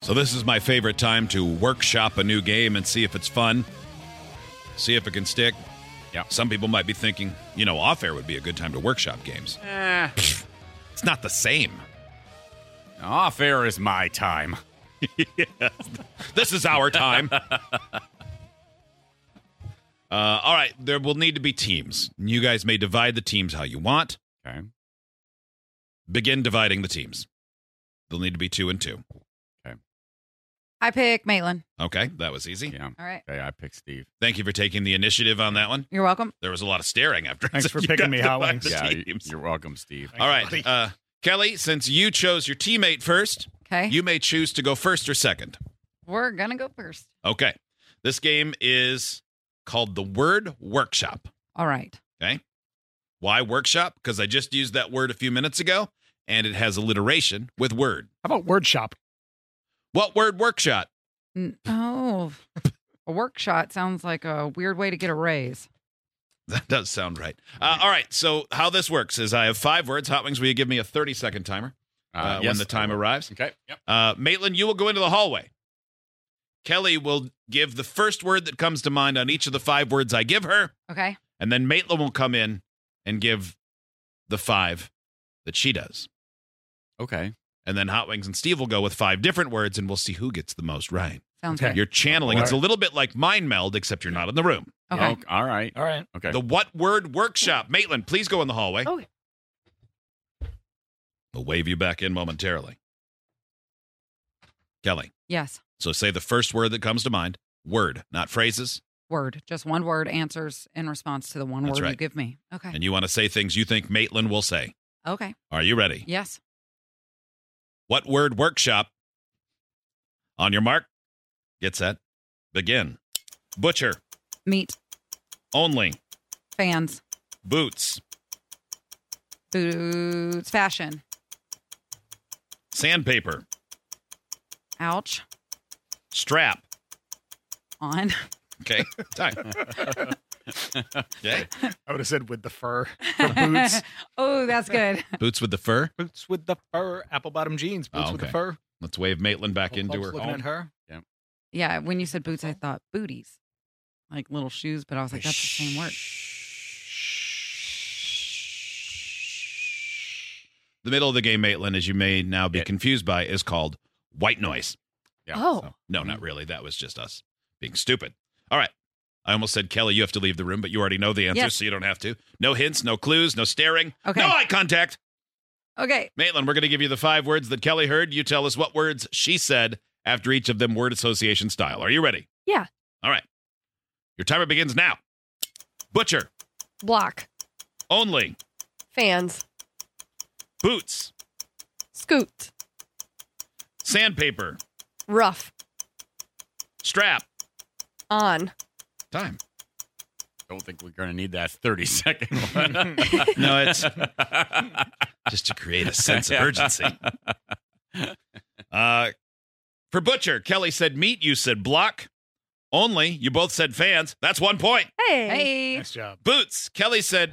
So this is my favorite time to workshop a new game and see if it's fun, see if it can stick. Yeah. Some people might be thinking, off-air would be a good time to workshop games. It's not the same. Off-air is my time. Yes. This is our time. All right, there will need to be teams. You guys may divide the teams how you want. Okay. Begin dividing the teams. There'll need to be 2 and 2. I pick Maitland. Okay, that was easy. Yeah. All right. Okay, I pick Steve. Thank you for taking the initiative on that one. You're welcome. There was a lot of staring after. Thanks I said for you picking got me, to Hot divide Wings. the Yeah, teams. you're welcome, Steve. All right, Kelly, since you chose your teammate first, Okay. you may choose to go first or second. We're going to go first. Okay. This game is called the Word Workshop. All right. Okay. Why workshop? Because I just used that word a few minutes ago, and it has alliteration with word. How about word shop? What word workshop? Oh, a work shot sounds like a weird way to get a raise. That does sound right. All right. So how this works is I have 5 words. Hot Wings, will you give me a 30-second timer when Yes. the time arrives? Okay. Yep. Maitland, you will go into the hallway. Kelly will give the first word that comes to mind on each of the 5 words I give her, Okay. and then Maitland will come in and give the 5 that she does. Okay. And then Hot Wings and Steve will go with 5 different words, and we'll see who gets the most right. Sounds Okay. good. You're channeling. All It's a right. little bit like Mind Meld, except you're not in the room. Okay. Oh, all right. All right. Okay. The What Word Workshop. Maitland, please go in the hallway. Okay. We'll wave you back in momentarily. Kelly, Yes. so say the first word that comes to mind. Word, not phrases. Word. Just one word answers in response to the one That's word you right. give me. Okay. And you want to say things you think Maitland will say. Okay. Are you ready? Yes. What Word Workshop? On your mark. Get set. Begin. Butcher. Meat. Only. Fans. Boots. Boots. Fashion. Sandpaper. Ouch. Strap. On. Okay. Time. Okay. I would have said with the fur. For boots. Oh, that's good. Boots with the fur. Boots with the fur. Apple bottom jeans. Boots Oh, with the okay. fur. Let's wave Maitland back into Folks her. looking at her. Yeah. When you said boots, I thought booties. Like little shoes, but I was like, that's the same word. The middle of the game, Maitland, as you may now be Yeah. confused by, is called white noise. Yeah. Oh. so- No, not really. That was just us being stupid. All right. I almost said, Kelly, you have to leave the room, but you already know the answer, Yes. so you don't have to. No hints, no clues, no staring, Okay. no eye contact. Okay. Maitland, we're going to give you the 5 words that Kelly heard. You tell us what words she said after each of them, word association style. Are you ready? Yeah. All right. Your timer begins now. Butcher. Block. Only. Fans. Boots. Scoot. Sandpaper. Rough. Strap. On. Time. Don't think we're going to need that 30-second one. No, it's just to create a sense of urgency. For Butcher, Kelly said meat. You said block. Only. You both said fans. That's 1 point. Hey. Hey. Nice job. Boots. Kelly said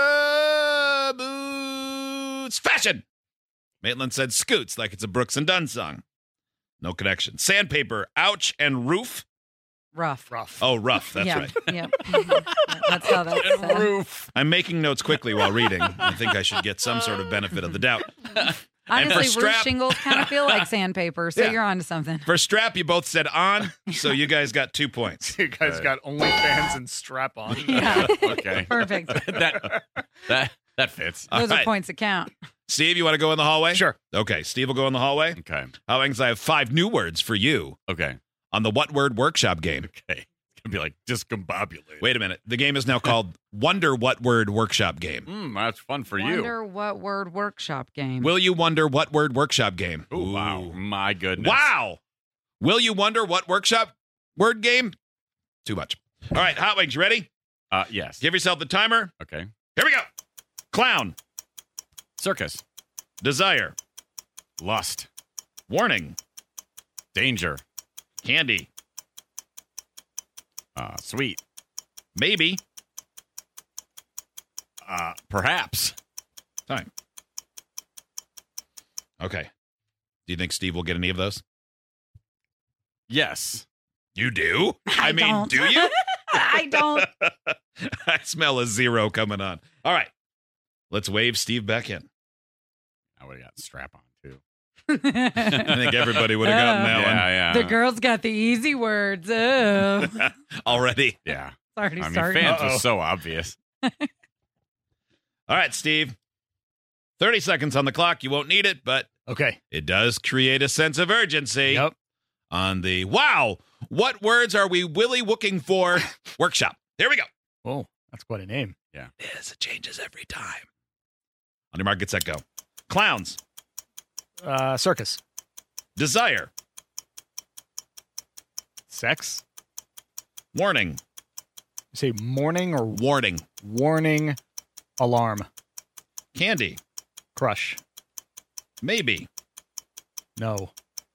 boots. Fashion. Maitland said scoots, like it's a Brooks and Dunn song. No connection. Sandpaper. Ouch. And roof. Rough. Rough. Oh, rough. That's yeah. right. Yep. That's how that's said. Roof. I'm making notes quickly while reading. I think I should get some sort of benefit of the doubt. And for Honestly, roof strap- shingles kind of feel like sandpaper, so Yeah. you're onto something. For strap, you both said on, so you guys got 2 points. You guys got only fans and strap on. Yeah. Okay. Perfect. that fits. All Those right. are points that count. Steve, you want to go in the hallway? Sure. Okay, Steve will go in the hallway. Okay. How I have 5 new words for you Okay. on the What Word Workshop game. Okay. It's going to be like discombobulated. Wait a minute. The game is now called Wonder What Word Workshop Game. That's fun for you. Wonder what word workshop game. Will you wonder what word workshop game? Oh, wow. My goodness. Wow. Will you wonder what workshop word game? Too much. All right, Hot Wings, you ready? Yes. Give yourself the timer. Okay. Here we go. Clown. Circus. Desire. Lust. Warning. Danger. Candy. Sweet. Maybe. Perhaps. Time. Okay. Do you think Steve will get any of those? Yes. You do? I don't. do you? I don't. I smell a 0 coming on. All right. Let's wave Steve back in. I would have got strap on too. I think everybody would have gotten that Yeah. The girls got the easy words. Oh. one already. Yeah. It's already I mean, starting. fans Uh-oh. was so obvious. All right, Steve. 30 seconds on the clock. You won't need it, but Okay. it does create a sense of urgency Yep. on the wow, what words are we willy wooking for workshop. Here we go. Oh, that's quite a name. Yes, it changes every time. On your mark, get set, go. Clowns. Circus. Desire. Sex. Warning. You say morning or Warning. warning alarm. Candy. Crush. Maybe. No.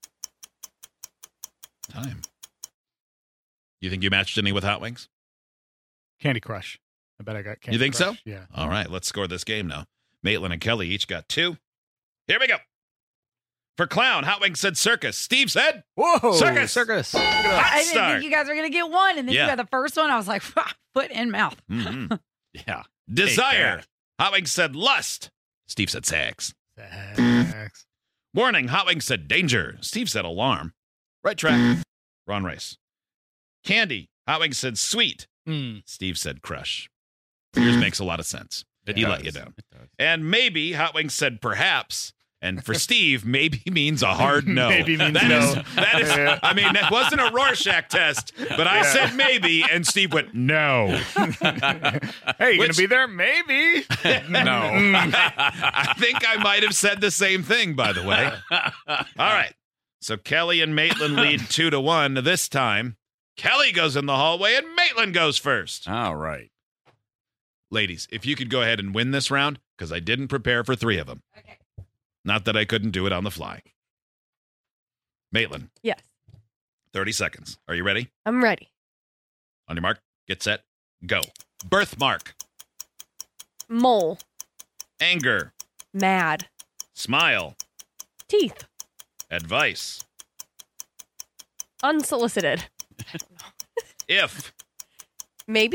Time. You think you matched any with Hot Wings? Candy Crush. I bet I got Candy You think so? Crush. Yeah. All right, let's score this game now. Maitland and Kelly each got 2. Here we go. For clown, Hot Wings said circus. Steve said Whoa. Circus. Circus. hot I didn't start. think you guys were going to get one. And then Yeah. you got the first one. I was like, foot in mouth. Mhm. Yeah. Desire. that. Hot Wings said lust. Steve said sex. Sex. Warning. Hot Wings said danger. Steve said alarm. Right track. Wrong race. Candy. Hot Wings said sweet. Mm. Steve said crush. Yours makes a lot of sense. It He does. let you down. It does. And maybe Hot Wings said perhaps. And for Steve, maybe means a hard no. Maybe means That no. is- that is, Yeah. I mean, that wasn't a Rorschach test, but I Yeah. said maybe, and Steve went, no. Hey, you Which- gonna be there? Maybe. No. I think I might have said the same thing, by the way. All right. So Kelly and Maitland lead 2-1. This time, Kelly goes in the hallway and Maitland goes first. All right. Ladies, if you could go ahead and win this round, because I didn't prepare for 3 of them. Okay. Not that I couldn't do it on the fly. Maitland, Yes. 30 seconds. Are you ready? I'm ready. On your mark, get set, go. Birthmark, Mole. anger, Mad. smile, Teeth. advice, Unsolicited. if. Maybe?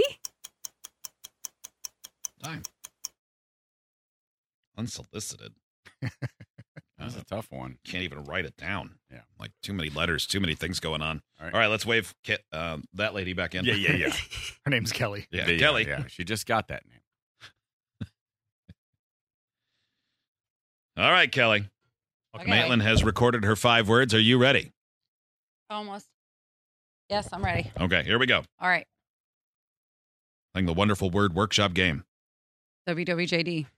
Time. Unsolicited. That's a tough one. Can't even write it down. Yeah. Like too many letters, too many things going on. All right. All right, let's wave that lady back in. Yeah. Her name's Kelly. Yeah, Kelly. Yeah, she just got that name. All right, Kelly. Okay. Maitland has recorded her 5 words. Are you ready? Almost. Yes, I'm ready. Okay, here we go. All right. Playing the wonderful word workshop game. WWJD.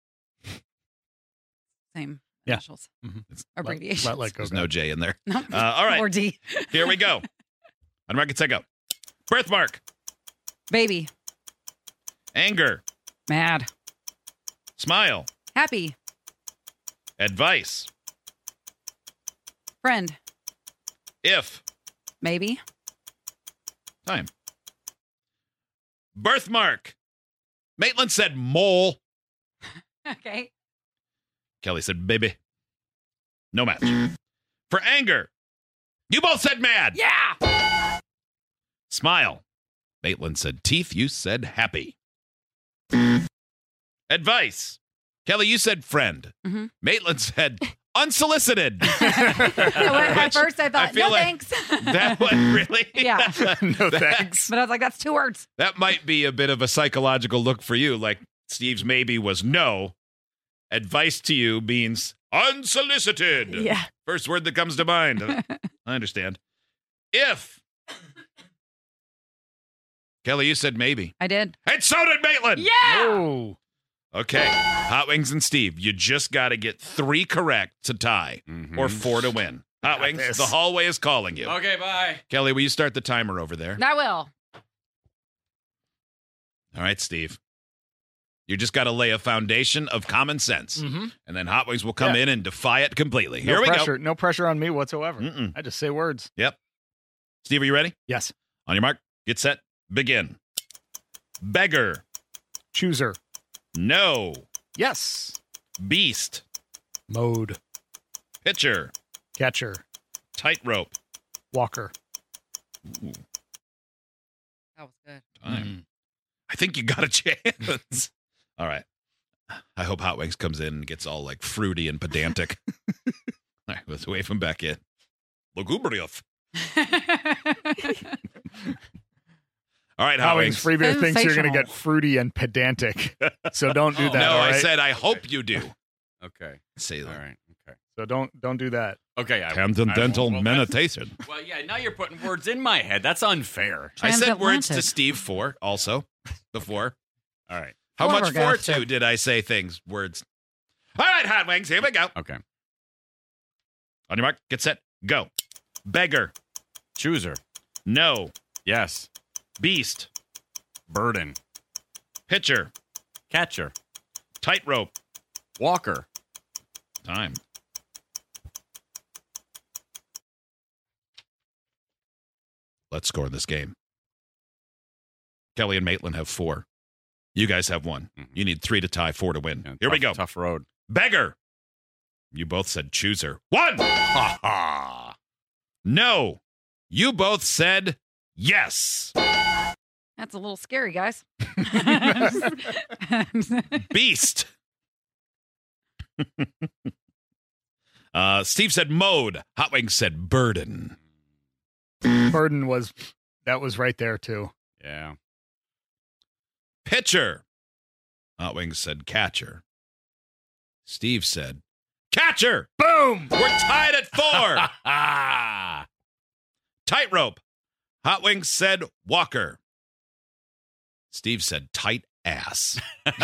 Same Yeah. initials. It's, Abbreviations. Let go. there's no J in there. No. All right. Or D. Here we go. On mark, get set, go. Birthmark, Baby. anger, Mad. smile, Happy. advice, Friend. if. Maybe. Time. Birthmark. Maitland said mole. Okay. Kelly said baby. No match. For anger. You both said mad. Yeah. Smile. Maitland said teeth. You said happy. Advice. Kelly, you said friend. Mhm. Maitland said unsolicited. At first I thought, feel no like thanks. That one really? Yeah. No thanks. But I was like, that's 2 words. That might be a bit of a psychological look for you. Like Steve's maybe was no. Advice to you means unsolicited. Yeah. First word that comes to mind. I understand. If. Kelly, you said maybe. I did. And so did Maitland. Yeah. Oh. Okay. Hot Wings and Steve, you just got to get 3 correct to tie Mhm. or 4 to win. Hot Got Wings, this. the hallway is calling you. Okay, bye. Kelly, will you start the timer over there? I will. All right, Steve. You just got to lay a foundation of common sense. Mm-hmm. And then Hot Wings will come in and defy it completely. Here No we pressure. No pressure on me whatsoever. go. Mm-mm. I just say words. Steve, are you ready? Yes. On your mark, get set, begin. Beggar, Chooser. no. Yes. Beast, Mode. pitcher, Catcher. tightrope, Walker. That was good. Time. I think you got a chance. All right. I hope Hot Wings comes in and gets all like fruity and pedantic. All right, let's wave him back in. Lugubrious. All right, Hot Hot Wings Wings. Free Beer thinks you're going to Sensational. get fruity and pedantic. So don't do Oh, that. No, all I right? said I hope you do. Okay. Say All that. right. Okay. So don't do that. Okay. Transcendental well, meditation. Well, yeah. Now you're putting words in my head. That's unfair. I said words to Transatlantic. Steve 4 also before. All right. How much for Flabbergasted. to did I say things? Words. All right, Hot Wings, here we go. Okay. On your mark, get set, go. Beggar. Chooser. No. Yes. Beast. Burden. Pitcher. Catcher. Tightrope. Walker. Time. Let's score this game. Kelly and Maitland have 4. You guys have 1. Mhm. You need 3 to tie, 4 to win. Yeah, Here we tough- go. Tough road. Beggar. You both said chooser. 1. Ha ha. No. You both said yes. That's a little scary, guys. Beast. Steve said mode. Hot Wings said burden. Burden was right there too. Yeah. Pitcher. Hot Wings said catcher. Steve said catcher. Boom! We're tied at 4. Ah. Tightrope. Hot Wings said walker. Steve said tight ass.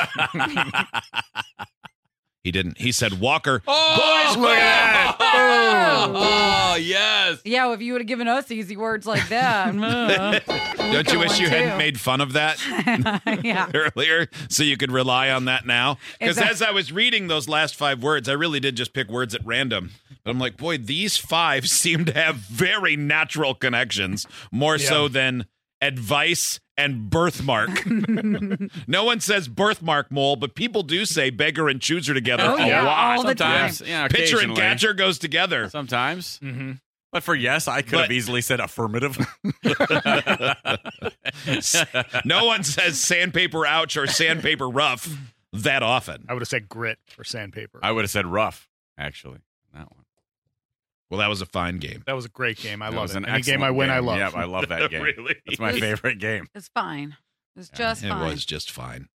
He didn't. He said walker. Oh, Boys look at that. Boom. Oh, yes. Yeah, well, if you would have given us easy words like that. Don't you wish you hadn't made fun of that Yeah. earlier so you could rely on that now? Because Exactly. as I was reading those last 5 words, I really did just pick words at random. But I'm like, boy, these 5 seem to have very natural connections, more so than advice and birthmark. No one says birthmark, Mole, but people do say beggar and chooser together Oh, a yeah, lot. all the time. Sometimes. Yeah, Pitcher and occasionally. catcher goes together. Sometimes. Mm-hmm. But for yes, I could But- have easily said affirmative. No one says sandpaper ouch or sandpaper rough that often. I would have said grit or sandpaper. I would have said rough, actually. That one. Well, that was a fine game. That was a great game. I That love was it. an Any game I excellent win, I game. love. Yep, I love that game. Really? That's my favorite game. It's fine. It's just It fine. was just fine.